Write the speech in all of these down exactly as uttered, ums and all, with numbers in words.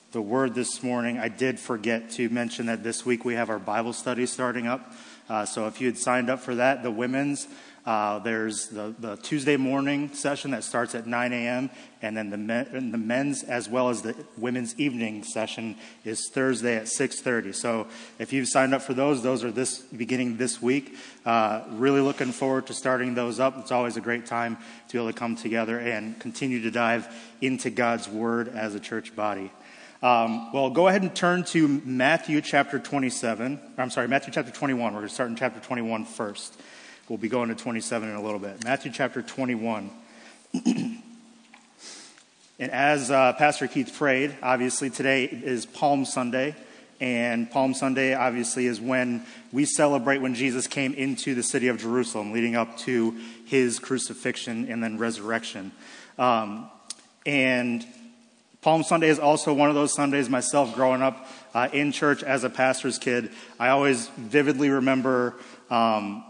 the word this morning. I did forget to mention that this week we have our Bible study starting up. Uh, so if you had signed up for that, the women's, uh, there's the, the Tuesday morning session that starts at nine a.m. And then the, men, the men's as well as the women's evening session is Thursday at six thirty. So if you've signed up for those, those are this beginning this week. Uh, really looking forward to starting those up. It's always a great time to be able to come together and continue to dive into God's Word as a church body. Um, well, go ahead and turn to Matthew chapter twenty-seven. I'm sorry, Matthew chapter twenty-one. We're going to start in chapter twenty-one first. We'll be going to twenty-seven in a little bit. Matthew chapter twenty-one. And as uh, Pastor Keith prayed, obviously today is Palm Sunday. And Palm Sunday, obviously, is when we celebrate when Jesus came into the city of Jerusalem, leading up to his crucifixion and then resurrection. Um, and Palm Sunday is also one of those Sundays, myself growing up uh, in church as a pastor's kid. I always vividly remember um,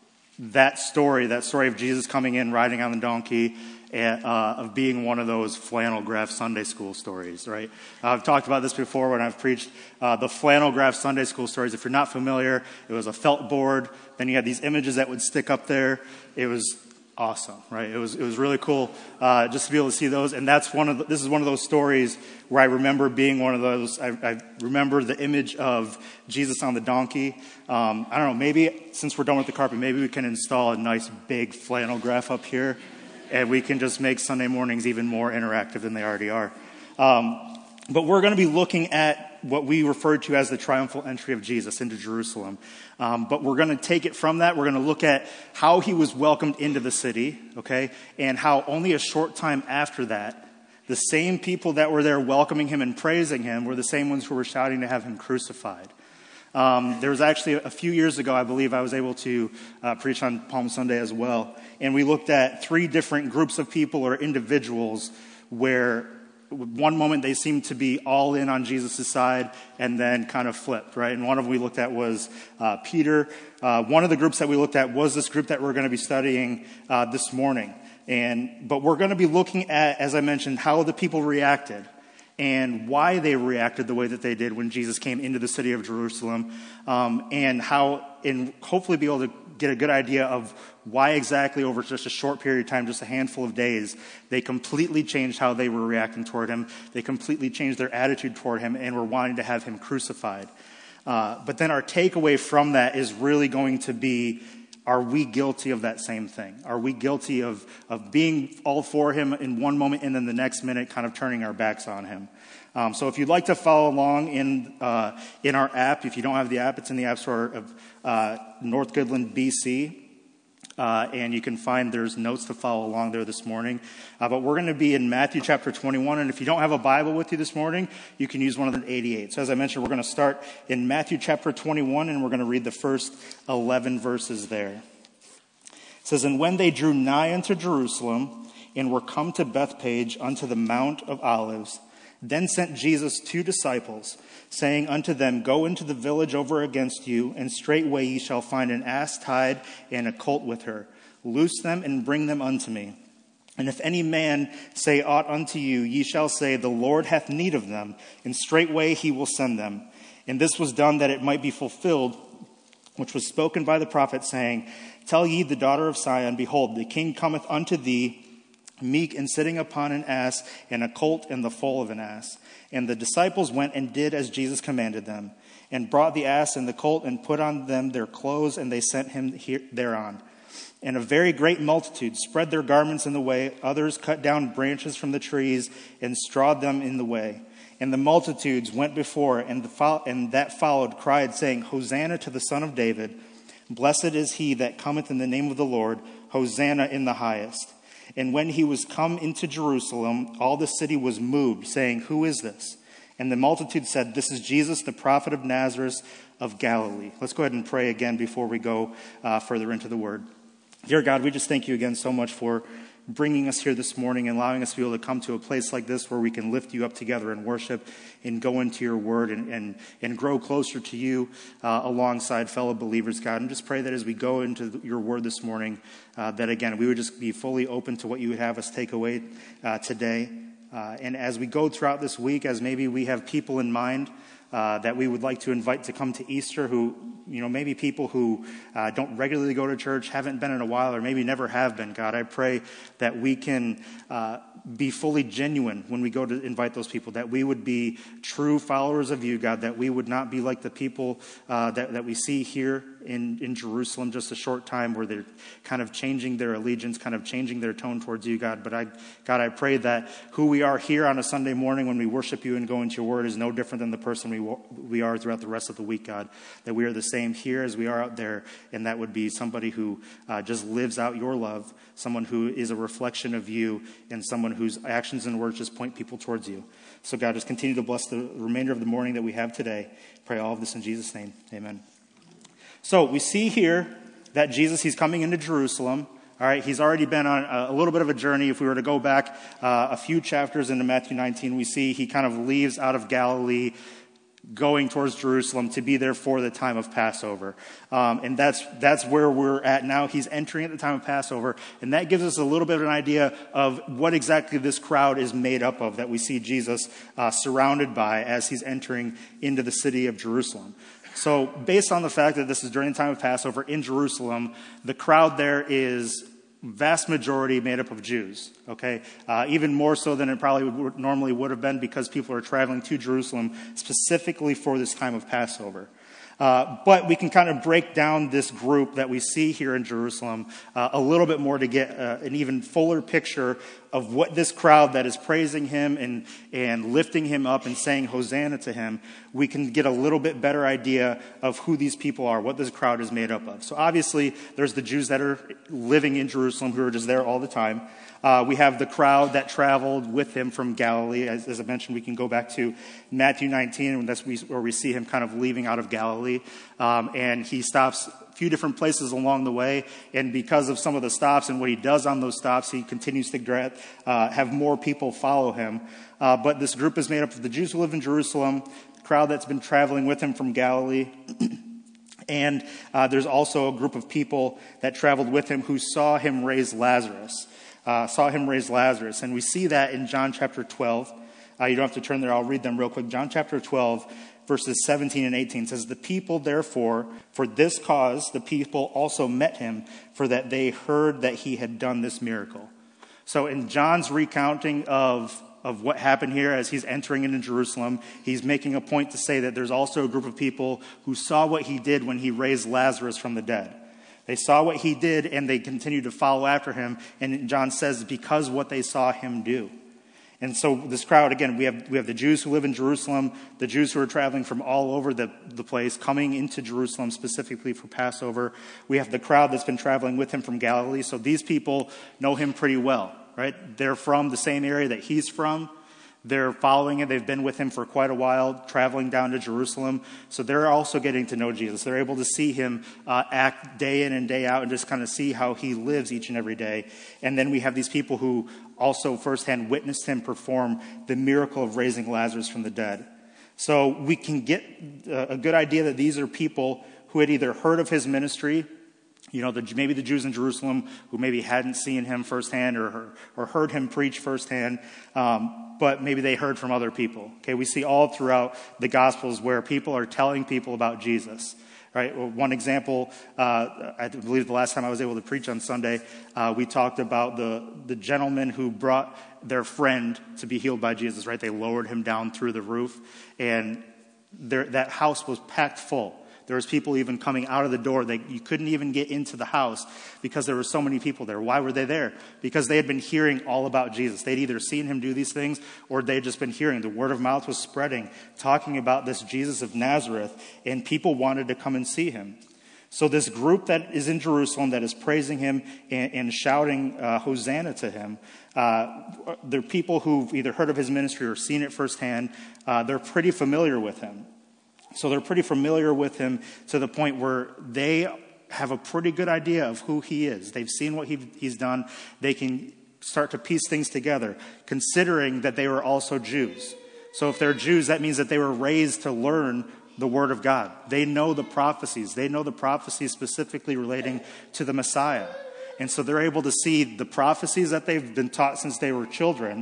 that story, that story of Jesus coming in, riding on the donkey, and, uh, of being one of those flannel graph Sunday school stories, right? I've talked about this before when I've preached uh, the flannel graph Sunday school stories. If you're not familiar, it was a felt board. Then you had these images that would stick up there. It was awesome, right? It was it was really cool uh, just to be able to see those. And that's one of the, this is one of those stories where I remember being one of those. I, I remember the image of Jesus on the donkey. Um, I don't know. Maybe since we're done with the carpet, maybe we can install a nice big flannel graph up here, and we can just make Sunday mornings even more interactive than they already are. Um, but we're going to be looking at what we refer to as the triumphal entry of Jesus into Jerusalem. Um, but we're going to take it from that. We're going to look at how he was welcomed into the city, okay, and how only a short time after that, the same people that were there welcoming him and praising him were the same ones who were shouting to have him crucified. Um, there was actually a few years ago, I believe, I was able to uh, preach on Palm Sunday as well. And we looked at three different groups of people or individuals where one moment they seemed to be all in on Jesus' side and then kind of flipped, right? And one of them we looked at was uh, Peter. Uh, one of the groups that we looked at was this group that we're going to be studying uh, this morning. And but we're going to be looking at, as I mentioned, how the people reacted and why they reacted the way that they did when Jesus came into the city of Jerusalem, um, and how, and hopefully be able to get a good idea of why exactly over just a short period of time, just a handful of days, they completely changed how they were reacting toward him. They completely changed their attitude toward him and were wanting to have him crucified. Uh, but then our takeaway from that is really going to be, are we guilty of that same thing? Are we guilty of, of being all for him in one moment and then the next minute kind of turning our backs on him? Um, so if you'd like to follow along in uh, in our app, if you don't have the app, it's in the App Store of uh, North Goodland, B C. Uh, and you can find there's notes to follow along there this morning. Uh, but we're going to be in Matthew chapter twenty-one. And if you don't have a Bible with you this morning, you can use one of the eighty-eight. So as I mentioned, we're going to start in Matthew chapter twenty-one, and we're going to read the first eleven verses there. It says, "And when they drew nigh unto Jerusalem, and were come to Bethphage unto the Mount of Olives, then sent Jesus two disciples, saying unto them, Go into the village over against you, and straightway ye shall find an ass tied and a colt with her. Loose them and bring them unto me. And if any man say aught unto you, ye shall say, The Lord hath need of them, and straightway he will send them. And this was done that it might be fulfilled, which was spoken by the prophet, saying, Tell ye the daughter of Sion, Behold, the king cometh unto thee, meek and sitting upon an ass, and a colt and the foal of an ass. And the disciples went and did as Jesus commanded them, and brought the ass and the colt, and put on them their clothes, and they sent him here, thereon. And a very great multitude spread their garments in the way. Others cut down branches from the trees, and strawed them in the way. And the multitudes went before, and, the fo- and that followed cried, saying, Hosanna to the Son of David. Blessed is he that cometh in the name of the Lord. Hosanna in the highest. And when he was come into Jerusalem, all the city was moved, saying, Who is this? And the multitude said, This is Jesus, the prophet of Nazareth of Galilee. Let's go ahead and pray again before we go uh, further into the word. Dear God, we just thank you again so much for bringing us here this morning and allowing us to be able to come to a place like this where we can lift you up together in worship and go into your word and and, and grow closer to you uh, alongside fellow believers, God. And just pray that as we go into your word this morning, uh, that again, we would just be fully open to what you would have us take away uh, today. Uh, and as we go throughout this week, as maybe we have people in mind uh, that we would like to invite to come to Easter who, you know, maybe people who uh, don't regularly go to church, haven't been in a while, or maybe never have been, God, I pray that we can uh, be fully genuine when we go to invite those people, that we would be true followers of you, God, that we would not be like the people uh, that, that we see here in, in Jerusalem just a short time where they're kind of changing their allegiance, kind of changing their tone towards you, God. But I, God, I pray that who we are here on a Sunday morning when we worship you and go into your word is no different than the person we we are throughout the rest of the week, God, that we are the same here as we are out there, and that would be somebody who uh, just lives out your love, someone who is a reflection of you, and someone whose actions and words just point people towards you. So God, just continue to bless the remainder of the morning that we have today. Pray all of this in Jesus' name. Amen. So we see here that Jesus, he's coming into Jerusalem. All right, he's already been on a, a little bit of a journey. If we were to go back uh, a few chapters into Matthew nineteen, we see he kind of leaves out of Galilee, going towards Jerusalem to be there for the time of Passover. Um, and that's that's where we're at now. He's entering at the time of Passover. And that gives us a little bit of an idea of what exactly this crowd is made up of that we see Jesus uh, surrounded by as he's entering into the city of Jerusalem. So based on the fact that this is during the time of Passover in Jerusalem, the crowd there is vast majority made up of Jews, okay? Uh, even more so than it probably would, normally would have been, because people are traveling to Jerusalem specifically for this time of Passover. Uh, but we can kind of break down this group that we see here in Jerusalem uh, a little bit more to get uh, an even fuller picture of what this crowd that is praising him and, and lifting him up and saying Hosanna to him, we can get a little bit better idea of who these people are, what this crowd is made up of. So obviously, there's the Jews that are living in Jerusalem who are just there all the time. Uh, we have the crowd that traveled with him from Galilee. As, as I mentioned, we can go back to Matthew nineteen, and that's where we see him kind of leaving out of Galilee. Um, and he stops a few different places along the way. And because of some of the stops and what he does on those stops, he continues to uh, have more people follow him. Uh, but this group is made up of the Jews who live in Jerusalem, the crowd that's been traveling with him from Galilee. And uh, there's also a group of people that traveled with him who saw him raise Lazarus. Uh, saw him raise Lazarus. And we see that in John chapter twelve. Uh, you don't have to turn there. I'll read them real quick. John chapter twelve, verses seventeen and eighteen says, "The people, therefore, for this cause, the people also met him, for that they heard that he had done this miracle." So in John's recounting of of what happened here as he's entering into Jerusalem, he's making a point to say that there's also a group of people who saw what he did when he raised Lazarus from the dead. They saw what he did, and they continued to follow after him. And John says, because what they saw him do. And so this crowd, again, we have we have the Jews who live in Jerusalem, the Jews who are traveling from all over the, the place, coming into Jerusalem specifically for Passover. We have the crowd that's been traveling with him from Galilee. So these people know him pretty well, right? They're from the same area that he's from. They're following it. They've been with him for quite a while, traveling down to Jerusalem. So they're also getting to know Jesus. They're able to see him uh, act day in and day out and just kind of see how he lives each and every day. And then we have these people who also firsthand witnessed him perform the miracle of raising Lazarus from the dead. So we can get a good idea that these are people who had either heard of his ministry, you know, the, maybe the Jews in Jerusalem who maybe hadn't seen him firsthand or, or heard him preach firsthand, um, but maybe they heard from other people. Okay, we see all throughout the Gospels where people are telling people about Jesus. Right. Well, one example, uh, I believe the last time I was able to preach on Sunday, uh, we talked about the the gentleman who brought their friend to be healed by Jesus. Right, they lowered him down through the roof, and there, that house was packed full. There was people even coming out of the door. They, you couldn't even get into the house because there were so many people there. Why were they there? Because they had been hearing all about Jesus. They'd either seen him do these things or they'd just been hearing. The word of mouth was spreading, talking about this Jesus of Nazareth, and people wanted to come and see him. So this group that is in Jerusalem that is praising him and, and shouting uh, Hosanna to him, uh, they're people who've either heard of his ministry or seen it firsthand. Uh, they're pretty familiar with him. So they're pretty familiar with him to the point where they have a pretty good idea of who he is. They've seen what he, he's done. They can start to piece things together, considering that they were also Jews. So if they're Jews, that means that they were raised to learn the Word of God. They know the prophecies. They know the prophecies specifically relating to the Messiah. And so they're able to see the prophecies that they've been taught since they were children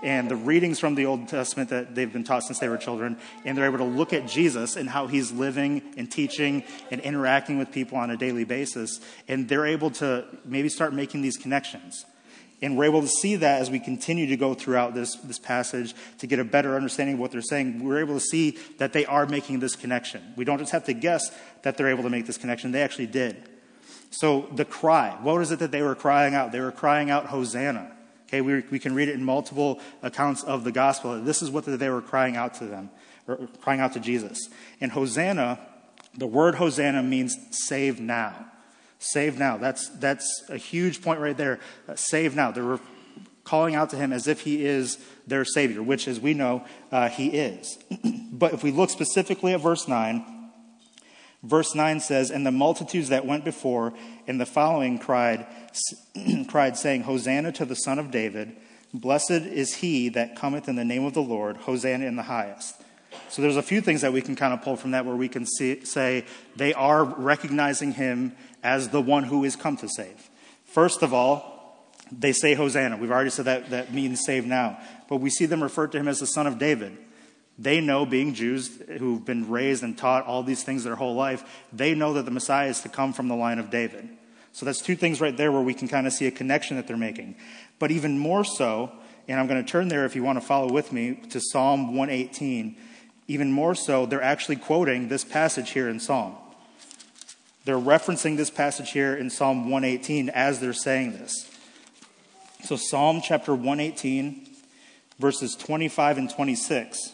and the readings from the Old Testament that they've been taught since they were children, and they're able to look at Jesus and how he's living and teaching and interacting with people on a daily basis, and they're able to maybe start making these connections. And we're able to see that as we continue to go throughout this, this passage to get a better understanding of what they're saying. We're able to see that they are making this connection. We don't just have to guess that they're able to make this connection. They actually did. So the cry, what is it that they were crying out? They were crying out, Hosanna. Okay, we, we can read it in multiple accounts of the gospel. This is what they were crying out to them, or crying out to Jesus. And Hosanna, the word Hosanna means save now. Save now. That's that's a huge point right there. Uh, save now. They were calling out to him as if he is their Savior, which, as we know, uh, he is. But if we look specifically at verse nine, verse nine says, "And the multitudes that went before and the following cried, cried, saying, Hosanna to the Son of David. Blessed is he that cometh in the name of the Lord. Hosanna in the highest." So there's a few things that we can kind of pull from that where we can see, say they are recognizing him as the one who is come to save. First of all, they say Hosanna. We've already said that that means save now. But we see them refer to him as the Son of David. They know, being Jews who've been raised and taught all these things their whole life, they know that the Messiah is to come from the line of David. So that's two things right there where we can kind of see a connection that they're making. But even more so, and I'm going to turn there if you want to follow with me to Psalm one eighteen, even more so, they're actually quoting this passage here in Psalm. They're referencing this passage here in Psalm one eighteen as they're saying this. So Psalm chapter one eighteen, verses twenty-five and twenty-six.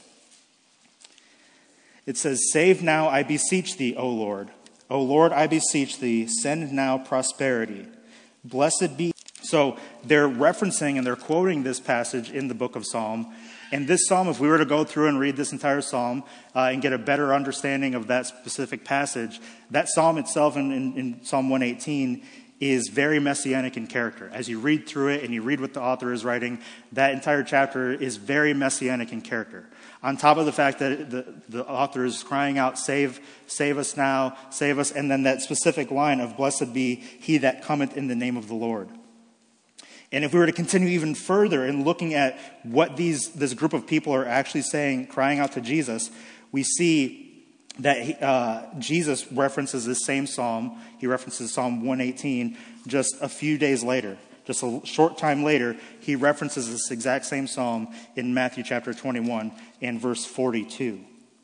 It says, "Save now, I beseech thee, O Lord. O Lord, I beseech thee, send now prosperity. Blessed be..." So they're referencing and they're quoting this passage in the book of Psalm. And this psalm, if we were to go through and read this entire psalm uh, and get a better understanding of that specific passage, that psalm itself in, in, in Psalm one eighteen is very messianic in character. As you read through it and you read what the author is writing, that entire chapter is very messianic in character. On top of the fact that the, the author is crying out, save, save us now, save us, and then that specific line of blessed be he that cometh in the name of the Lord. And if we were to continue even further in looking at what these this group of people are actually saying, crying out to Jesus, we see that he, uh, Jesus references this same psalm. He references Psalm one eighteen just a few days later. Just a short time later, he references this exact same psalm in Matthew chapter twenty-one and verse forty-two.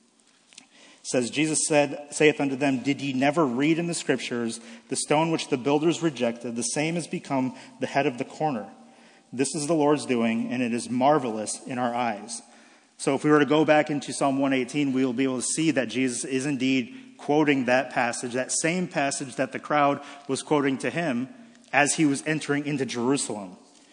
It says, "Jesus said, saith unto them, Did ye never read in the scriptures, the stone which the builders rejected, the same has become the head of the corner. This is the Lord's doing, and it is marvelous in our eyes." So if we were to go back into Psalm one eighteen, we will be able to see that Jesus is indeed quoting that passage, that same passage that the crowd was quoting to him as he was entering into Jerusalem.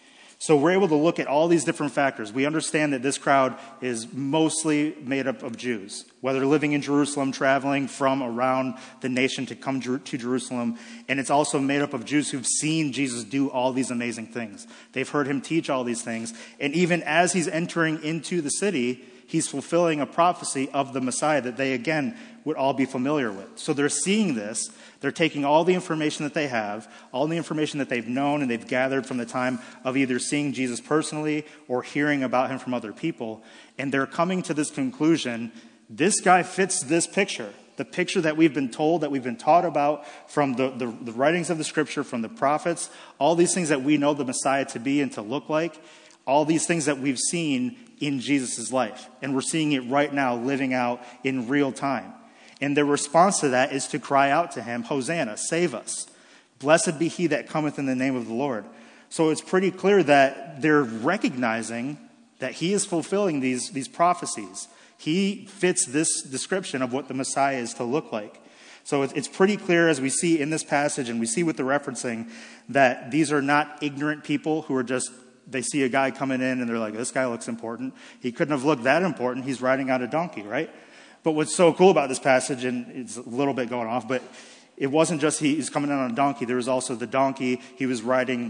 So we're able to look at all these different factors. We understand that this crowd is mostly made up of Jews, whether living in Jerusalem, traveling from around the nation to come to Jerusalem. And it's also made up of Jews who've seen Jesus do all these amazing things. They've heard him teach all these things. And even as he's entering into the city, he's fulfilling a prophecy of the Messiah that they, again, would all be familiar with. So they're seeing this. They're taking all the information that they have, all the information that they've known and they've gathered from the time of either seeing Jesus personally or hearing about him from other people. And they're coming to this conclusion, this guy fits this picture. The picture that we've been told, that we've been taught about from the, the, the writings of the scripture, from the prophets, all these things that we know the Messiah to be and to look like, all these things that we've seen in Jesus' life. And we're seeing it right now living out in real time. And their response to that is to cry out to him, Hosanna, save us. Blessed be he that cometh in the name of the Lord. So it's pretty clear that they're recognizing that he is fulfilling these, these prophecies. He fits this description of what the Messiah is to look like. So it's pretty clear as we see in this passage and we see with the referencing that these are not ignorant people who are just, they see a guy coming in and they're like, this guy looks important. He couldn't have looked that important. He's riding on a donkey, right? But what's so cool about this passage, and it's a little bit going off, but it wasn't just he, he's coming in on a donkey. There was also the donkey. He was riding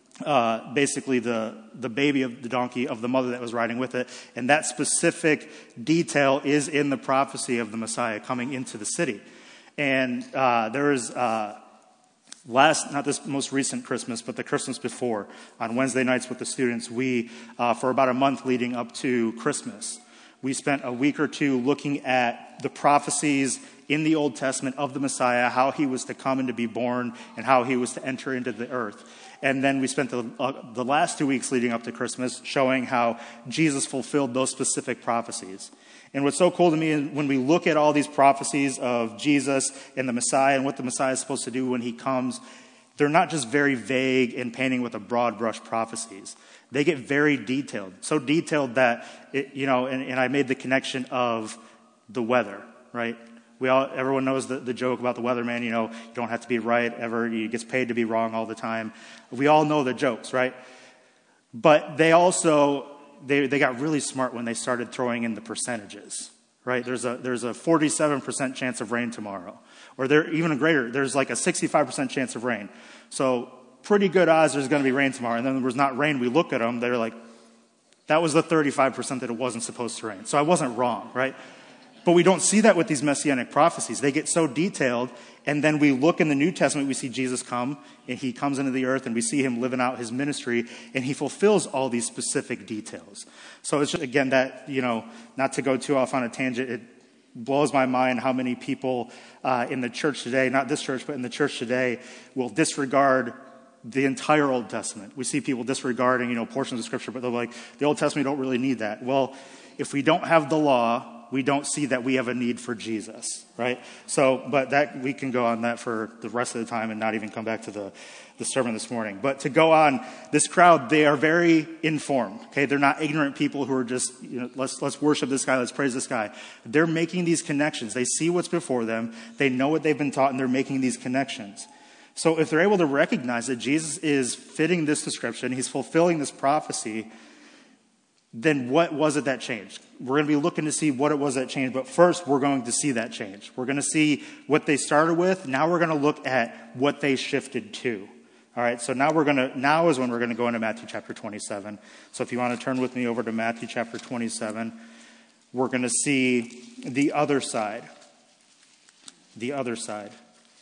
uh, basically the, the baby of the donkey of the mother that was riding with it. And that specific detail is in the prophecy of the Messiah coming into the city. And uh, there is uh, Last, not this most recent Christmas, but the Christmas before, on Wednesday nights with the students, we, uh, for about a month leading up to Christmas, we spent a week or two looking at the prophecies in the Old Testament of the Messiah, how he was to come and to be born, and how he was to enter into the earth. And then we spent the, uh, the last two weeks leading up to Christmas showing how Jesus fulfilled those specific prophecies. And what's so cool to me is when we look at all these prophecies of Jesus and the Messiah and what the Messiah is supposed to do when he comes, they're not just very vague and painting with a broad brush prophecies. They get very detailed, so detailed that, it, you know, and, and I made the connection of the weather, right? We all, everyone knows the, the joke about the weatherman, you know, you don't have to be right ever, he gets paid to be wrong all the time. We all know the jokes, right? But they also, they, they got really smart when they started throwing in the percentages, right? There's a, there's a forty-seven percent chance of rain tomorrow. Or there, even a greater, there's like a sixty-five percent chance of rain. So pretty good odds there's going to be rain tomorrow. And then there was not rain. We look at them, they're like, that was the thirty-five percent that it wasn't supposed to rain. So I wasn't wrong, right? But we don't see that with these messianic prophecies. They get so detailed, and then we look in the New Testament, we see Jesus come, and he comes into the earth, and we see him living out his ministry, and he fulfills all these specific details. So it's just, again, that, you know, not to go too off on a tangent, it blows my mind how many people uh, in the church today, not this church, but in the church today, will disregard the entire Old Testament. We see people disregarding, you know, portions of Scripture, but they're like, the Old Testament, we don't really need that. Well, if we don't have the law, we don't see that we have a need for Jesus, right? So, but that, we can go on that for the rest of the time and not even come back to the, the sermon this morning. But to go on, this crowd, they are very informed, okay? They're not ignorant people who are just, you know, let's, let's worship this guy, let's praise this guy. They're making these connections. They see what's before them. They know what they've been taught, and they're making these connections. So if they're able to recognize that Jesus is fitting this description, he's fulfilling this prophecy, then what was it that changed? We're going to be looking to see what it was that changed, but first we're going to see that change. We're going to see what they started with. Now we're going to look at what they shifted to. All right, so now we're going to, now is when we're going to go into Matthew chapter twenty-seven. So if you want to turn with me over to Matthew chapter twenty-seven, we're going to see the other side. The other side.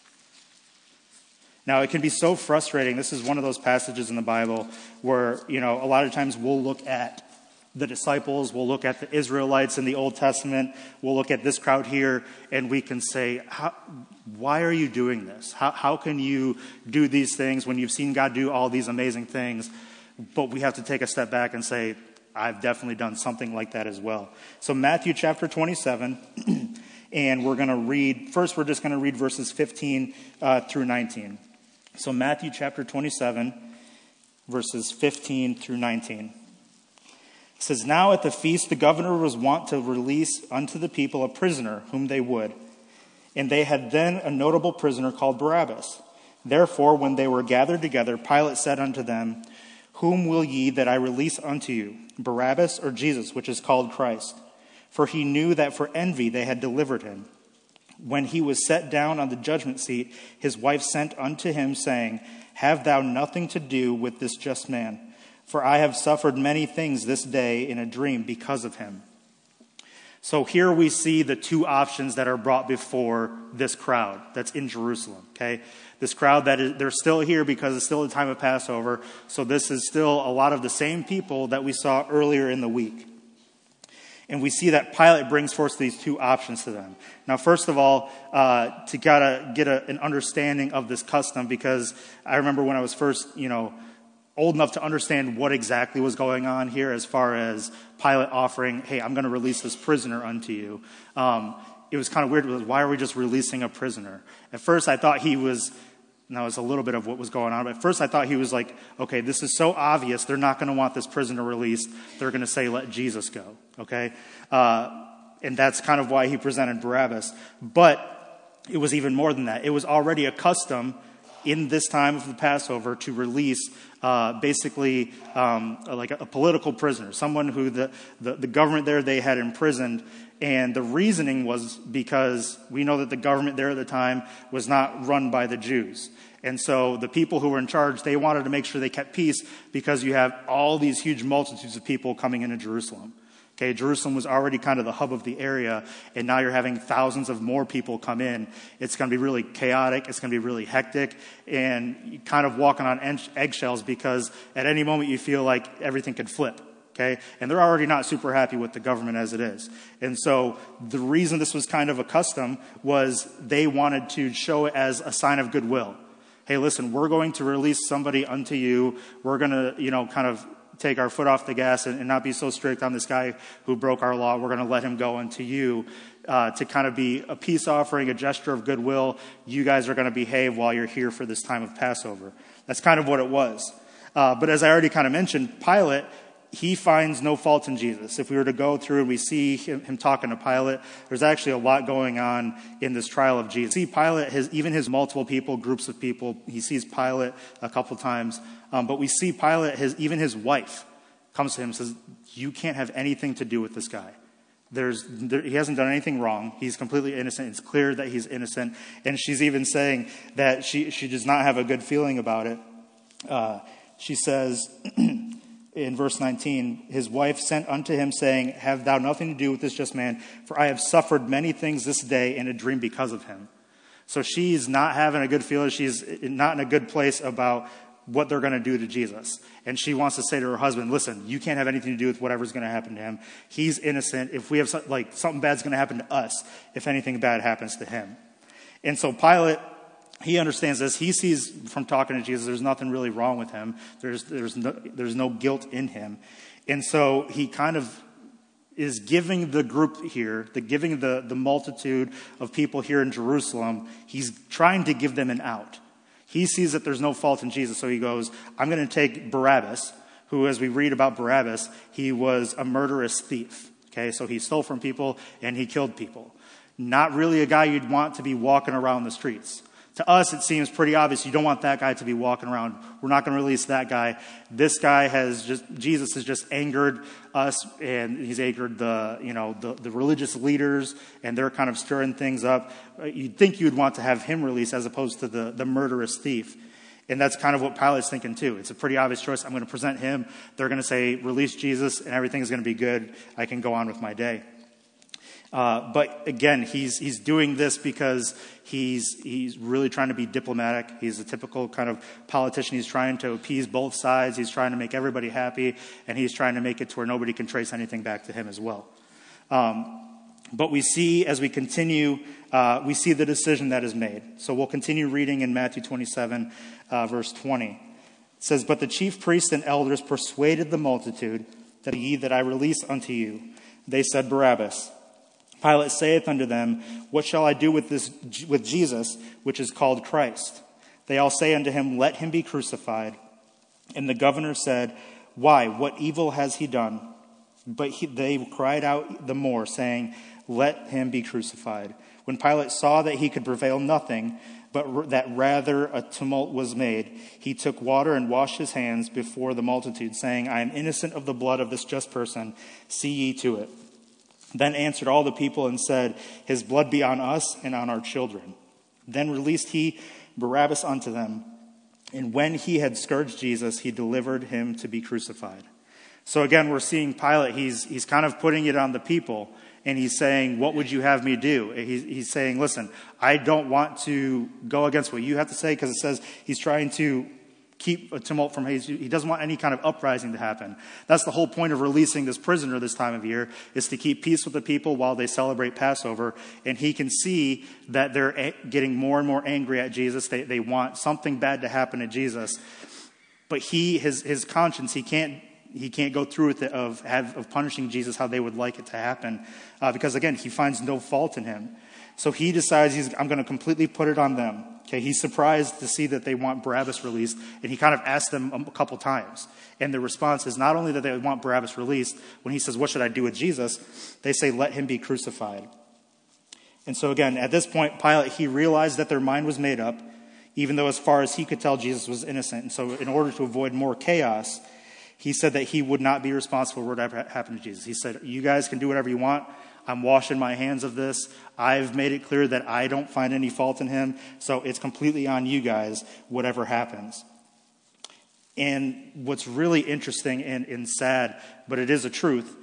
Now, it can be so frustrating. This is one of those passages in the Bible where, you know, a lot of times we'll look at the disciples, we'll look at the Israelites in the Old Testament, we'll look at this crowd here, and we can say, how, why are you doing this? How, how can you do these things when you've seen God do all these amazing things? But we have to take a step back and say, I've definitely done something like that as well. So Matthew chapter twenty-seven, and we're going to read, first we're just going to read verses fifteen uh, through nineteen. So Matthew chapter twenty-seven, verses fifteen through nineteen. It says, now at the feast the governor was wont to release unto the people a prisoner whom they would. And they had then a notable prisoner called Barabbas. Therefore, when they were gathered together, Pilate said unto them, whom will ye that I release unto you, Barabbas or Jesus, which is called Christ? For he knew that for envy they had delivered him. When he was set down on the judgment seat, his wife sent unto him, saying, have thou nothing to do with this just man? For I have suffered many things this day in a dream because of him. So here we see the two options that are brought before this crowd that's in Jerusalem, okay? This crowd that is, they're still here because it's still the time of Passover. So this is still a lot of the same people that we saw earlier in the week. And we see that Pilate brings forth these two options to them. Now, first of all, uh, to gotta get a, an understanding of this custom, because I remember when I was first, you know, old enough to understand what exactly was going on here as far as Pilate offering, hey, I'm going to release this prisoner unto you. Um, it was kind of weird. Why are we just releasing a prisoner? At first, I thought he was, and that was a little bit of what was going on, but at first I thought he was like, okay, this is so obvious, they're not going to want this prisoner released. They're going to say, let Jesus go, okay? Uh, and that's kind of why he presented Barabbas. But it was even more than that. It was already a custom in this time of the Passover to release uh, basically um, like a, a political prisoner, someone who the, the, the government there, they had imprisoned. And the reasoning was because we know that the government there at the time was not run by the Jews. And so the people who were in charge, they wanted to make sure they kept peace because you have all these huge multitudes of people coming into Jerusalem. Okay, Jerusalem was already kind of the hub of the area, and now you're having thousands of more people come in. It's going to be really chaotic. It's going to be really hectic, and you're kind of walking on eggshells because at any moment you feel like everything could flip. Okay, and they're already not super happy with the government as it is. And so the reason this was kind of a custom was they wanted to show it as a sign of goodwill. Hey, listen, we're going to release somebody unto you. We're going to, you know, kind of take our foot off the gas and, and not be so strict on this guy who broke our law. We're going to let him go unto you uh, to kind of be a peace offering, a gesture of goodwill. You guys are going to behave while you're here for this time of Passover. That's kind of what it was. Uh, but as I already kind of mentioned, Pilate, he finds no fault in Jesus. If we were to go through and we see him, him talking to Pilate, there's actually a lot going on in this trial of Jesus. See, Pilate, his, even his multiple people, groups of people, he sees Pilate a couple times. Um, but we see Pilate, his, even his wife, comes to him and says, you can't have anything to do with this guy. There's, there, he hasn't done anything wrong. He's completely innocent. It's clear that he's innocent. And she's even saying that she, she does not have a good feeling about it. Uh, she says in verse nineteen, his wife sent unto him saying, have thou nothing to do with this just man, for I have suffered many things this day in a dream because of him. So she's not having a good feeling. She's not in a good place about what they're going to do to Jesus. And she wants to say to her husband, listen, you can't have anything to do with whatever's going to happen to him. He's innocent. If we have, some, like, something bad's going to happen to us, if anything bad happens to him. And so Pilate, he understands this. He sees from talking to Jesus, there's nothing really wrong with him. There's, there's, no, there's no guilt in him. And so he kind of is giving the group here, the giving the, the multitude of people here in Jerusalem, he's trying to give them an out. He sees that there's no fault in Jesus, so he goes, I'm going to take Barabbas, who, as we read about Barabbas, he was a murderous thief. Okay, so he stole from people and he killed people. Not really a guy you'd want to be walking around the streets. To us, it seems pretty obvious you don't want that guy to be walking around. We're not going to release that guy. This guy has just, Jesus has just angered us, and he's angered the, you know, the, the religious leaders, and they're kind of stirring things up. You'd think you'd want to have him released as opposed to the, the murderous thief. And that's kind of what Pilate's thinking too. It's a pretty obvious choice. I'm going to present him. They're going to say, release Jesus, and everything's going to be good. I can go on with my day. Uh, but again, he's he's doing this because he's he's really trying to be diplomatic. He's a typical kind of politician. He's trying to appease both sides. He's trying to make everybody happy, and he's trying to make it to where nobody can trace anything back to him as well. Um, but we see as we continue, uh, we see the decision that is made. So we'll continue reading in Matthew twenty-seven, uh, verse twenty. It says, "But the chief priests and elders persuaded the multitude that ye that I release unto you. They said, Barabbas. Pilate saith unto them, What shall I do with this with Jesus, which is called Christ? They all say unto him, Let him be crucified. And the governor said, Why, what evil has he done? But he, they cried out the more, saying, Let him be crucified. When Pilate saw that he could prevail nothing, but r- that rather a tumult was made, he took water and washed his hands before the multitude, saying, I am innocent of the blood of this just person. See ye to it. Then answered all the people and said, His blood be on us and on our children. Then released he Barabbas unto them. And when he had scourged Jesus, he delivered him to be crucified." So again, we're seeing Pilate. He's he's kind of putting it on the people. And he's saying, what would you have me do? He's, he's saying, listen, I don't want to go against what you have to say, because it says he's trying to keep a tumult from his. He doesn't want any kind of uprising to happen. That's the whole point of releasing this prisoner this time of year, is to keep peace with the people while they celebrate Passover. And he can see that they're a- getting more and more angry at Jesus. They they want something bad to happen to Jesus. But he, his his conscience, he can't he can't go through with it of have, of punishing Jesus how they would like it to happen, uh, because again, he finds no fault in him. So he decides he's I'm going to completely put it on them. Okay, he's surprised to see that they want Barabbas released, and he kind of asks them a couple times. And the response is not only that they want Barabbas released, when he says, what should I do with Jesus? They say, let him be crucified. And so again, at this point, Pilate, he realized that their mind was made up, even though as far as he could tell, Jesus was innocent. And so in order to avoid more chaos, he said that he would not be responsible for whatever happened to Jesus. He said, you guys can do whatever you want. I'm washing my hands of this. I've made it clear that I don't find any fault in him. So it's completely on you guys, whatever happens. And what's really interesting and, and sad, but it is a truth,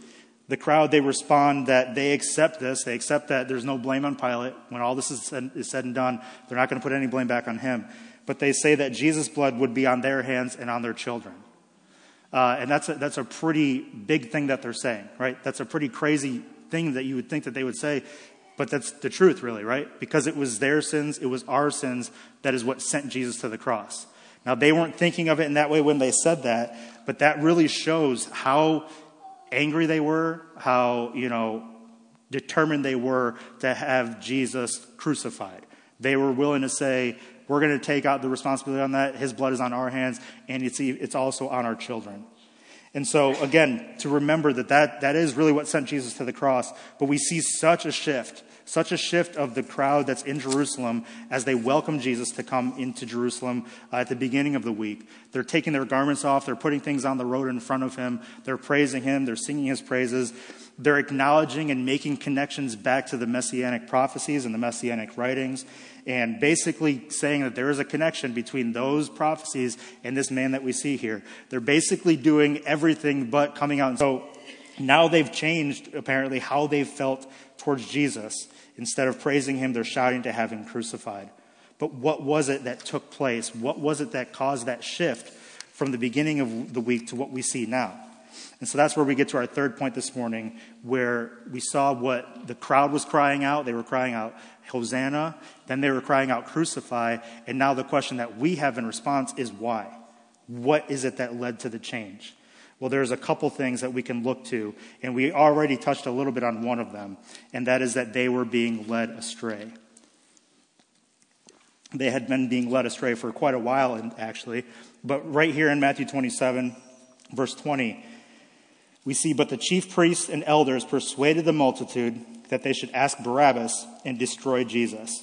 The crowd, they respond that they accept this. They accept that there's no blame on Pilate. When all this is said, is said and done, they're not going to put any blame back on him. But they say that Jesus' blood would be on their hands and on their children. Uh, and that's a, that's a pretty big thing that they're saying, right? That's a pretty crazy thing that you would think that they would say. But that's the truth, really, right? Because it was their sins, it was our sins, that is what sent Jesus to the cross. Now, they weren't thinking of it in that way when they said that, but that really shows how angry they were, how, you know, determined they were to have Jesus crucified. They were willing to say, we're going to take out the responsibility on that. His blood is on our hands, and it's it's also on our children. And so, again, to remember that, that that is really what sent Jesus to the cross. But we see such a shift, such a shift of the crowd that's in Jerusalem as they welcome Jesus to come into Jerusalem uh, at the beginning of the week. They're taking their garments off. They're putting things on the road in front of him. They're praising him. They're singing his praises. They're acknowledging and making connections back to the messianic prophecies and the messianic writings, and basically saying that there is a connection between those prophecies and this man that we see here. They're basically doing everything but coming out. So now they've changed, apparently, how they've felt towards Jesus. Instead of praising him, they're shouting to have him crucified. But what was it that took place? What was it that caused that shift from the beginning of the week to what we see now? And so that's where we get to our third point this morning, where we saw what the crowd was crying out. They were crying out, Hosanna. Then they were crying out, crucify. And now the question that we have in response is why? What is it that led to the change? Well, there's a couple things that we can look to, and we already touched a little bit on one of them, and that is that they were being led astray. They had been being led astray for quite a while, actually. But right here in Matthew twenty-seven, verse twenty, we see, but the chief priests and elders persuaded the multitude that they should ask Barabbas and destroy Jesus.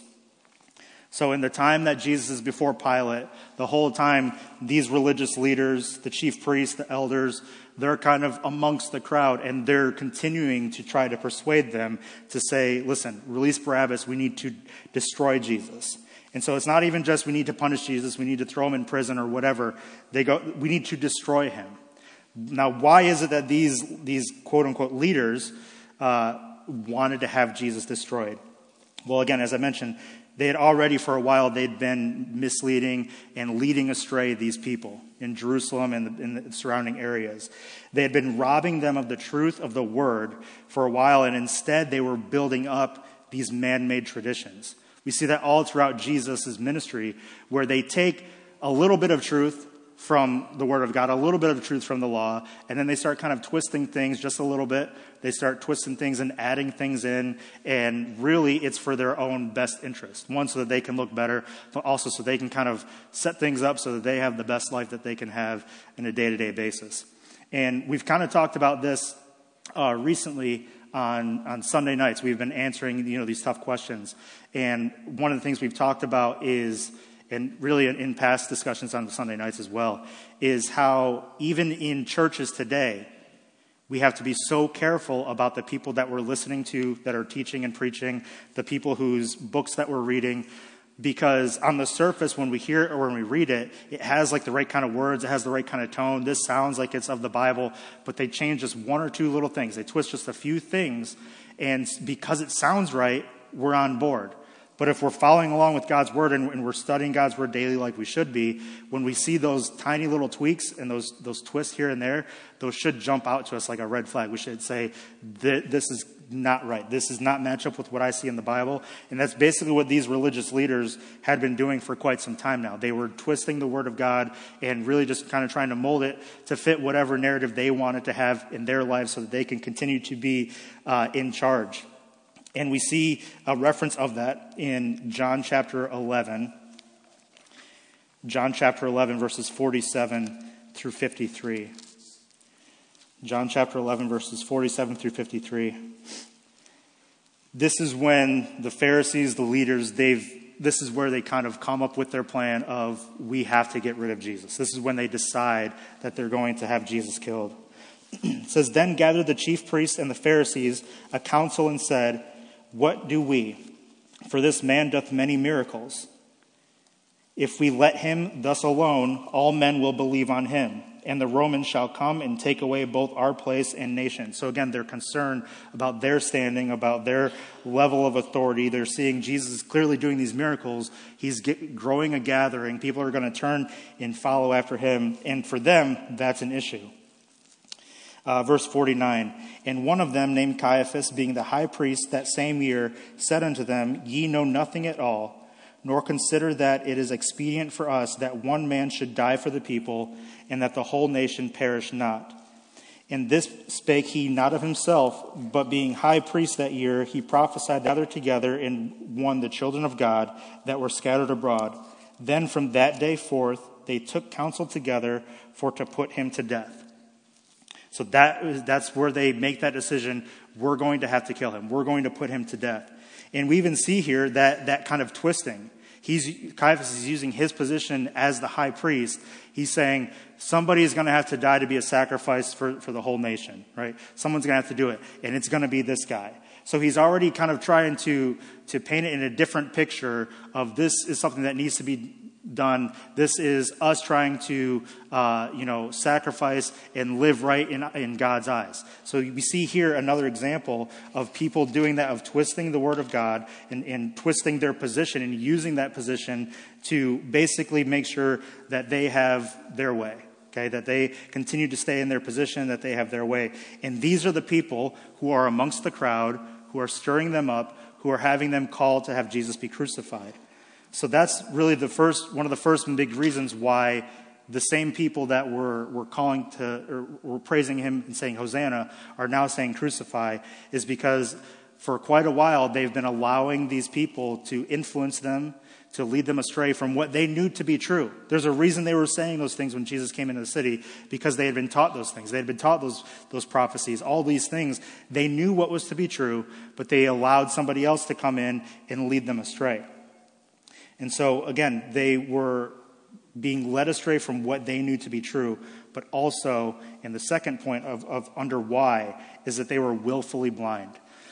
So in the time that Jesus is before Pilate, the whole time, these religious leaders, the chief priests, the elders, they're kind of amongst the crowd, and they're continuing to try to persuade them to say, listen, release Barabbas, we need to destroy Jesus. And so it's not even just we need to punish Jesus, we need to throw him in prison or whatever. They go, we need to destroy him. Now, why is it that these, these quote-unquote leaders uh, wanted to have Jesus destroyed? Well, again, as I mentioned, they had already for a while, they'd been misleading and leading astray these people in Jerusalem and in the surrounding areas. They had been robbing them of the truth of the word for a while, and instead they were building up these man-made traditions. We see that all throughout Jesus' ministry, where they take a little bit of truth from the Word of God, a little bit of truth from the law, and then they start kind of twisting things just a little bit. They start twisting things and adding things in, and really it's for their own best interest. One, so that they can look better, but also so they can kind of set things up so that they have the best life that they can have on a day-to-day basis. And we've kind of talked about this uh, recently on, on Sunday nights. We've been answering, you know, these tough questions. And one of the things we've talked about is, and really in past discussions on Sunday nights as well, is how even in churches today, we have to be so careful about the people that we're listening to, that are teaching and preaching, the people whose books that we're reading, because on the surface, when we hear it or when we read it, it has like the right kind of words, it has the right kind of tone. This sounds like it's of the Bible, but they change just one or two little things. They twist just a few things, and because it sounds right, we're on board. But if we're following along with God's word and, and we're studying God's word daily like we should be, when we see those tiny little tweaks and those those twists here and there, those should jump out to us like a red flag. We should say, this is not right. This does not match up with what I see in the Bible. And that's basically what these religious leaders had been doing for quite some time now. They were twisting the word of God and really just kind of trying to mold it to fit whatever narrative they wanted to have in their lives so that they can continue to be uh, in charge. And we see a reference of that in John chapter eleven. John chapter eleven, verses forty-seven through fifty-three. John chapter eleven, verses forty-seven through fifty-three. This is when the Pharisees, the leaders, they've this is where they kind of come up with their plan of, we have to get rid of Jesus. This is when they decide that they're going to have Jesus killed. It says, then gathered the chief priests and the Pharisees a council and said, what do we? For this man doth many miracles. If we let him thus alone, all men will believe on him. and the Romans shall come and take away both our place and nation. So again, they're concerned about their standing, about their level of authority. They're seeing Jesus clearly doing these miracles. He's get, growing a gathering. People are going to turn and follow after him. And for them, that's an issue. Uh, verse forty-nine, and one of them, named Caiaphas, being the high priest that same year, said unto them, Ye know nothing at all, nor consider that it is expedient for us that one man should die for the people, and that the whole nation perish not. And this spake he not of himself, but being high priest that year, he prophesied gathered together in one the children of God that were scattered abroad. Then from that day forth they took counsel together for to put him to death. So that that's where they make that decision. We're going to have to kill him. We're going to put him to death. And we even see here that that kind of twisting. He's Caiaphas is using his position as the high priest. He's saying somebody is going to have to die to be a sacrifice for, for the whole nation, right? Someone's going to have to do it, and it's going to be this guy. So he's already kind of trying to, to paint it in a different picture of this is something that needs to be done. This is us trying to, uh, you know, sacrifice and live right in, in God's eyes. So we see here another example of people doing that, of twisting the word of God and, and twisting their position and using that position to basically make sure that they have their way. Okay, that they continue to stay in their position, that they have their way. And these are the people who are amongst the crowd, who are stirring them up, who are having them called to have Jesus be crucified. So that's really the first, one of the first and big reasons why the same people that were, were calling to, or were praising him and saying Hosanna are now saying crucify, is because for quite a while they've been allowing these people to influence them, to lead them astray from what they knew to be true. There's a reason they were saying those things when Jesus came into the city, because they had been taught those things. They had been taught those, those prophecies, all these things. They knew what was to be true, but they allowed somebody else to come in and lead them astray. And so, again, they were being led astray from what they knew to be true, but also, and the second point of, of under why, is that they were willfully blind.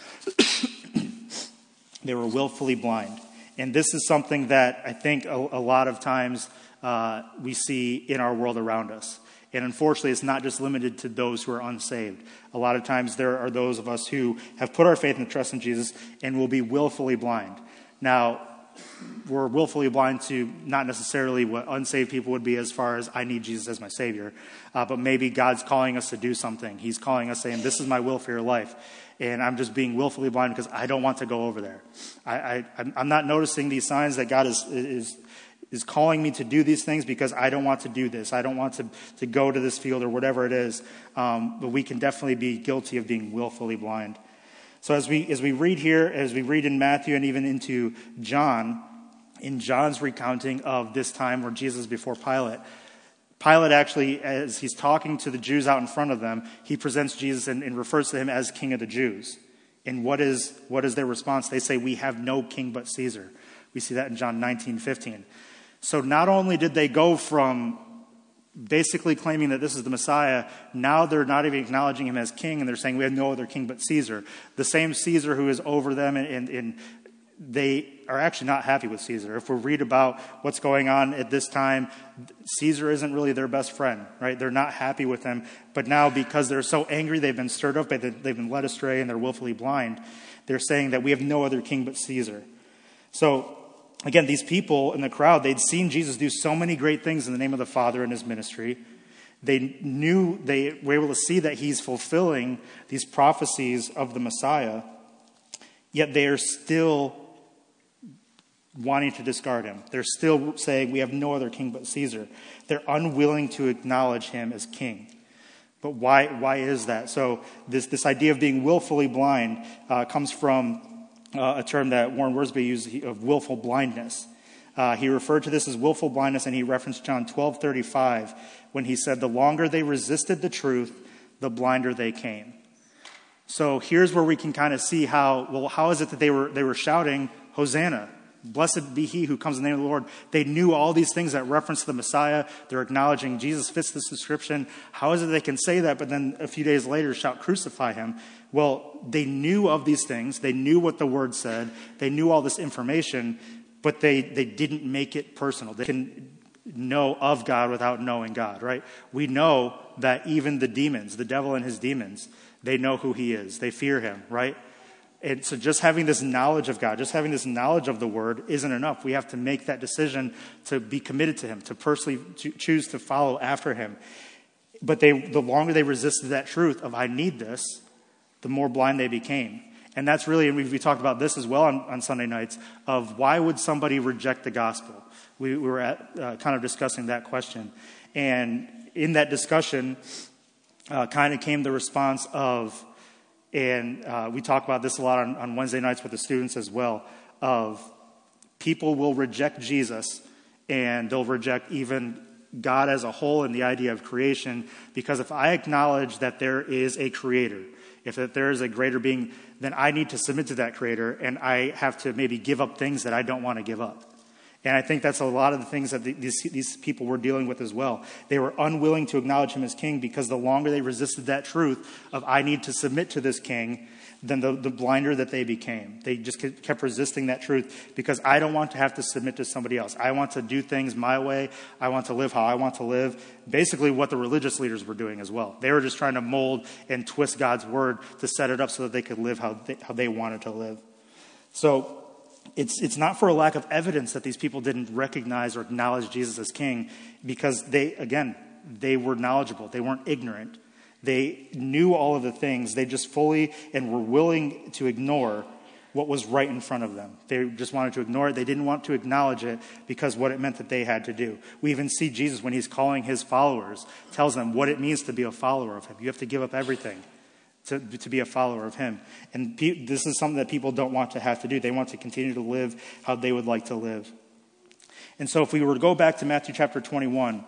They were willfully blind. And this is something that I think a, a lot of times uh, we see in our world around us. And unfortunately, it's not just limited to those who are unsaved. A lot of times there are those of us who have put our faith and trust in Jesus and will be willfully blind. Now, we're willfully blind to not necessarily what unsaved people would be as far as I need Jesus as my Savior, uh, but maybe God's calling us to do something. He's calling us saying, this is my will for your life. And I'm just being willfully blind because I don't want to go over there. I, I, I'm not noticing these signs that God is, is, is calling me to do these things because I don't want to do this. I don't want to, to go to this field or whatever it is. Um, but we can definitely be guilty of being willfully blind. So as we as we read here, as we read in Matthew and even into John, in John's recounting of this time where Jesus is before Pilate, Pilate actually, as he's talking to the Jews out in front of them, he presents Jesus and, and refers to him as King of the Jews. And what is what is their response? They say, we have no king but Caesar. We see that in John nineteen fifteen. So not only did they go from basically claiming that this is the Messiah, now they're not even acknowledging him as king, and they're saying we have no other king but Caesar. The same Caesar who is over them, and, and, and they are actually not happy with Caesar. If we read about what's going on at this time, Caesar isn't really their best friend, right? They're not happy with him. But now, because they're so angry, they've been stirred up, they've been led astray, and they're willfully blind, they're saying that we have no other king but Caesar. So, again, these people in the crowd, they'd seen Jesus do so many great things in the name of the Father in his ministry. They knew, they were able to see that he's fulfilling these prophecies of the Messiah, yet they are still wanting to discard him. They're still saying, we have no other king but Caesar. They're unwilling to acknowledge him as king. But why why is that? So this, this idea of being willfully blind uh, comes from uh, a term that Warren Wiersbe used of willful blindness. Uh, he referred to this as willful blindness, and he referenced John twelve thirty-five when he said, the longer they resisted the truth, the blinder they came. So here's where we can kind of see how, well, how is it that they were they were shouting, Hosanna? Blessed be he who comes in the name of the Lord. They knew all these things that reference the Messiah. They're acknowledging Jesus fits this description. How is it they can say that, but then a few days later shout, crucify him? Well, they knew of these things. They knew what the word said. They knew all this information, but they, they didn't make it personal. They can know of God without knowing God, right? We know that even the demons, the devil and his demons, they know who he is. They fear him, right? And so just having this knowledge of God, just having this knowledge of the word isn't enough. We have to make that decision to be committed to him, to personally choose to follow after him. But they, the longer they resisted that truth of I need this, the more blind they became. And that's really, and we, we talked about this as well on, on Sunday nights, of why would somebody reject the gospel? We, we were at, uh, kind of discussing that question. And in that discussion, uh, kind of came the response of, and uh, we talk about this a lot on, on Wednesday nights with the students as well, of people will reject Jesus and they'll reject even God as a whole and the idea of creation, because if I acknowledge that there is a creator, if that there is a greater being, then I need to submit to that creator, and I have to maybe give up things that I don't want to give up. And I think that's a lot of the things that the, these, these people were dealing with as well. They were unwilling to acknowledge him as king because the longer they resisted that truth of I need to submit to this king, then the, the blinder that they became. They just kept resisting that truth because I don't want to have to submit to somebody else. I want to do things my way. I want to live how I want to live. Basically what the religious leaders were doing as well. They were just trying to mold and twist God's word to set it up so that they could live how they, how they wanted to live. So It's it's not for a lack of evidence that these people didn't recognize or acknowledge Jesus as king, because they, again, they were knowledgeable. They weren't ignorant. They knew all of the things. They just fully and were willing to ignore what was right in front of them. They just wanted to ignore it. They didn't want to acknowledge it because what it meant that they had to do. We even see Jesus when he's calling his followers, tells them what it means to be a follower of him. You have to give up everything to, to be a follower of him. And pe- this is something that people don't want to have to do. They want to continue to live how they would like to live. And so if we were to go back to Matthew chapter twenty-one,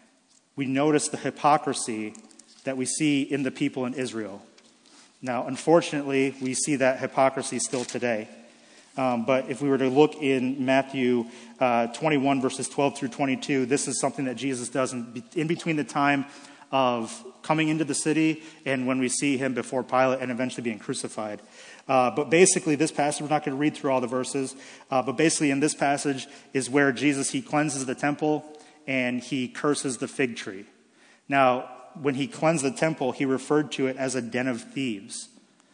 we notice the hypocrisy that we see in the people in Israel. Now, unfortunately, we see that hypocrisy still today. Um, but if we were to look in Matthew uh, twenty-one, verses twelve through twenty-two, this is something that Jesus does in, in between the time of coming into the city and when we see him before Pilate and eventually being crucified. Uh, but basically, this passage, we're not going to read through all the verses, uh, but basically in this passage is where Jesus, he cleanses the temple and he curses the fig tree. Now, when he cleansed the temple, he referred to it as a den of thieves.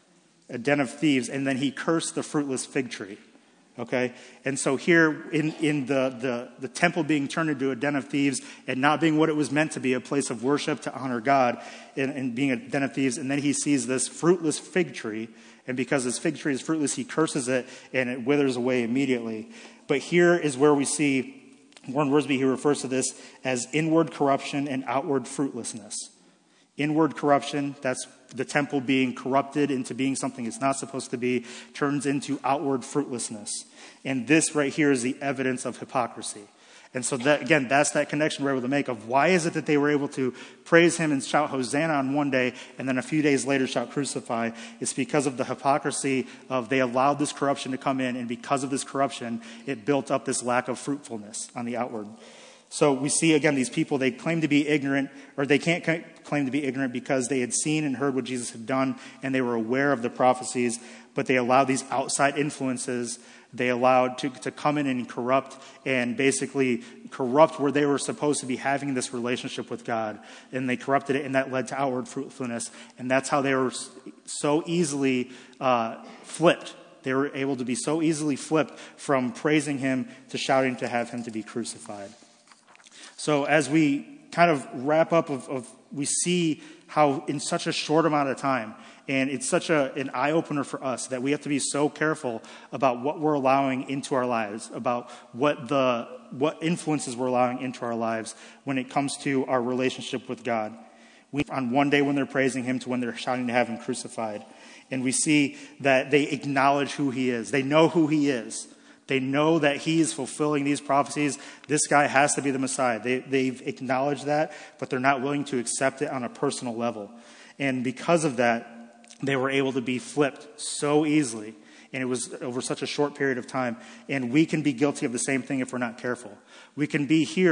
A den of thieves, and then he cursed the fruitless fig tree. Okay? And so here, in, in the, the, the temple being turned into a den of thieves and not being what it was meant to be, a place of worship to honor God, and, and being a den of thieves, and then he sees this fruitless fig tree, and because this fig tree is fruitless, he curses it, and it withers away immediately. But here is where we see, Warren Wiersbe, he refers to this as inward corruption and outward fruitlessness. Inward corruption, that's the temple being corrupted into being something it's not supposed to be, turns into outward fruitlessness. And this right here is the evidence of hypocrisy. And so that, again, that's that connection we're able to make of why is it that they were able to praise him and shout Hosanna on one day and then a few days later shout crucify. It's because of the hypocrisy of they allowed this corruption to come in, and because of this corruption, it built up this lack of fruitfulness on the outward. So we see, again, these people, they claim to be ignorant, or they can't claim to be ignorant because they had seen and heard what Jesus had done, and they were aware of the prophecies, but they allowed these outside influences, they allowed to, to come in and corrupt, and basically corrupt where they were supposed to be having this relationship with God. And they corrupted it, and that led to outward fruitfulness. And that's how they were so easily uh, flipped. They were able to be so easily flipped from praising him to shouting to have him to be crucified. So as we kind of wrap up, of, of we see how in such a short amount of time, and it's such a, an eye-opener for us that we have to be so careful about what we're allowing into our lives, about what the what influences we're allowing into our lives when it comes to our relationship with God. We, on one day when they're praising him to when they're shouting to have him crucified. And we see that they acknowledge who he is. They know who he is. They know that he is fulfilling these prophecies. This guy has to be the Messiah. They, they've acknowledged that, but they're not willing to accept it on a personal level. And because of that, they were able to be flipped so easily. And it was over such a short period of time. And we can be guilty of the same thing if we're not careful. We can be here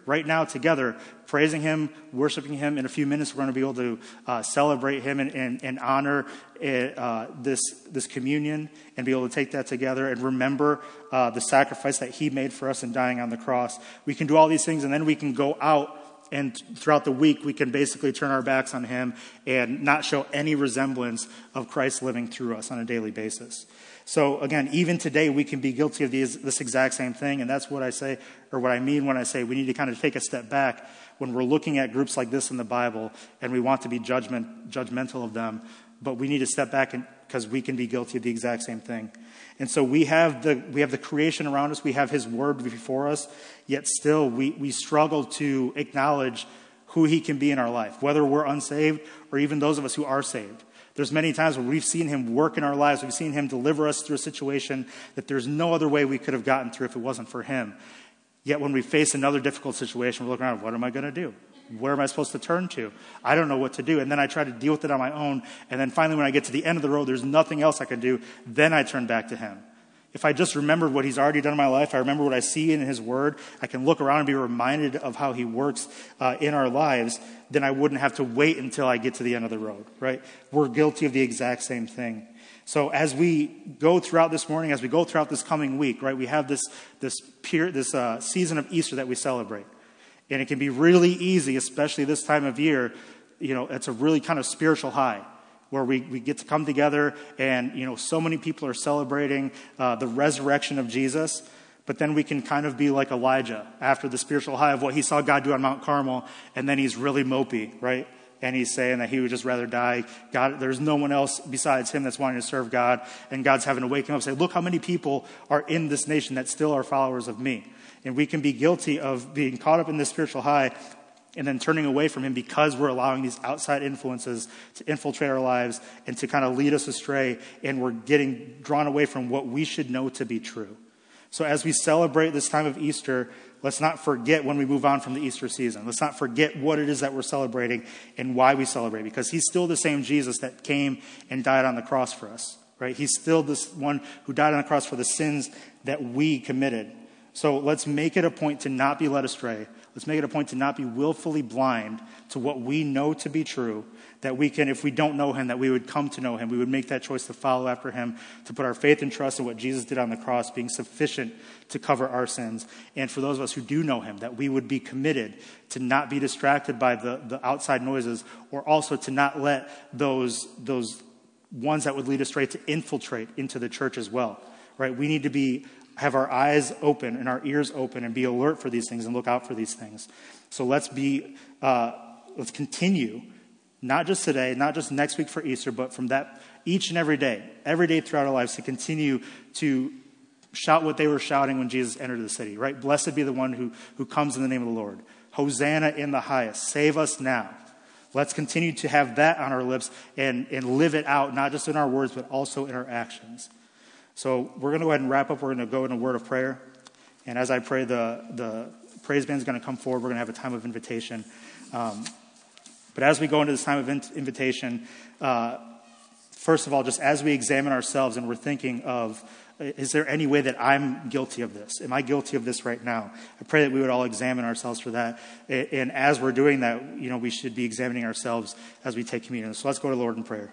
right now together, praising him, worshiping him. In a few minutes, we're going to be able to uh, celebrate him and, and, and honor uh, this, this communion and be able to take that together and remember uh, the sacrifice that he made for us in dying on the cross. We can do all these things, and then we can go out, and throughout the week, we can basically turn our backs on him and not show any resemblance of Christ living through us on a daily basis. So again, even today, we can be guilty of these, this exact same thing. And that's what I say, or what I mean when I say we need to kind of take a step back when we're looking at groups like this in the Bible and we want to be judgment, judgmental of them. But we need to step back because we can be guilty of the exact same thing. And so we have the we have the creation around us. We have his word before us. Yet still, we, we struggle to acknowledge who he can be in our life, whether we're unsaved or even those of us who are saved. There's many times where we've seen him work in our lives. We've seen him deliver us through a situation that there's no other way we could have gotten through if it wasn't for him. Yet when we face another difficult situation, we're looking around, what am I going to do? Where am I supposed to turn to? I don't know what to do. And then I try to deal with it on my own. And then finally, when I get to the end of the road, there's nothing else I can do. Then I turn back to him. If I just remembered what he's already done in my life, I remember what I see in his word, I can look around and be reminded of how he works uh, in our lives, then I wouldn't have to wait until I get to the end of the road, right? We're guilty of the exact same thing. So as we go throughout this morning, as we go throughout this coming week, right, we have this this period, this uh, season of Easter that we celebrate. And it can be really easy, especially this time of year, you know, it's a really kind of spiritual high, where we, we get to come together and, you know, so many people are celebrating uh, the resurrection of Jesus. But then we can kind of be like Elijah after the spiritual high of what he saw God do on Mount Carmel. And then he's really mopey, right? And he's saying that he would just rather die. God, there's no one else besides him that's wanting to serve God. And God's having to wake him up and say, look how many people are in this nation that still are followers of me. And we can be guilty of being caught up in this spiritual high and then turning away from him because we're allowing these outside influences to infiltrate our lives and to kind of lead us astray, and we're getting drawn away from what we should know to be true. So as we celebrate this time of Easter, let's not forget when we move on from the Easter season. Let's not forget what it is that we're celebrating and why we celebrate, because he's still the same Jesus that came and died on the cross for us, right? He's still this one who died on the cross for the sins that we committed. So let's make it a point to not be led astray. Let's make it a point to not be willfully blind to what we know to be true, that we can, if we don't know him, that we would come to know him. We would make that choice to follow after him, to put our faith and trust in what Jesus did on the cross, being sufficient to cover our sins. And for those of us who do know him, that we would be committed to not be distracted by the, the outside noises, or also to not let those, those ones that would lead us astray to infiltrate into the church as well, right? We need to be have our eyes open and our ears open and be alert for these things and look out for these things. So let's be, uh, let's continue, not just today, not just next week for Easter, but from that each and every day, every day throughout our lives, to continue to shout what they were shouting when Jesus entered the city, right? Blessed be the one who, who comes in the name of the Lord. Hosanna in the highest. Save us now. Let's continue to have that on our lips and, and live it out, not just in our words, but also in our actions. So we're going to go ahead and wrap up. We're going to go in a word of prayer. And as I pray, the, the praise band is going to come forward. We're going to have a time of invitation. Um, but as we go into this time of in- invitation, uh, first of all, just as we examine ourselves and we're thinking of, is there any way that I'm guilty of this? Am I guilty of this right now? I pray that we would all examine ourselves for that. And as we're doing that, you know, we should be examining ourselves as we take communion. So let's go to the Lord in prayer.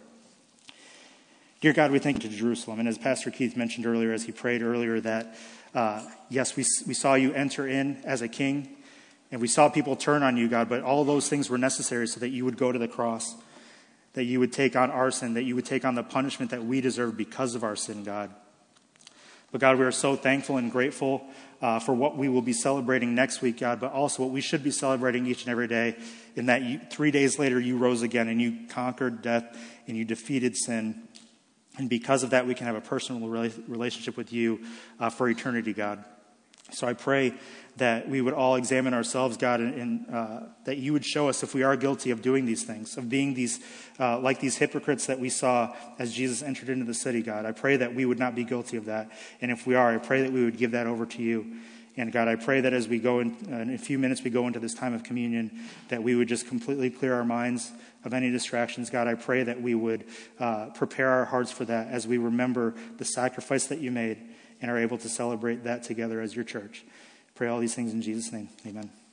Dear God, we thank you to Jerusalem. And as Pastor Keith mentioned earlier, as he prayed earlier, that, uh, yes, we, we saw you enter in as a king, and we saw people turn on you, God, but all those things were necessary so that you would go to the cross, that you would take on our sin, that you would take on the punishment that we deserve because of our sin, God. But God, we are so thankful and grateful uh, for what we will be celebrating next week, God, but also what we should be celebrating each and every day, in that you, three days later you rose again and you conquered death and you defeated sin. And because of that, we can have a personal relationship with you uh, for eternity, God. So I pray that we would all examine ourselves, God, and, and uh, that you would show us if we are guilty of doing these things, of being these uh, like these hypocrites that we saw as Jesus entered into the city, God. I pray that we would not be guilty of that. And if we are, I pray that we would give that over to you. And God, I pray that as we go in, uh, in a few minutes, we go into this time of communion, that we would just completely clear our minds of any distractions. God, I pray that we would uh, prepare our hearts for that as we remember the sacrifice that you made and are able to celebrate that together as your church. Pray all these things in Jesus' name. Amen.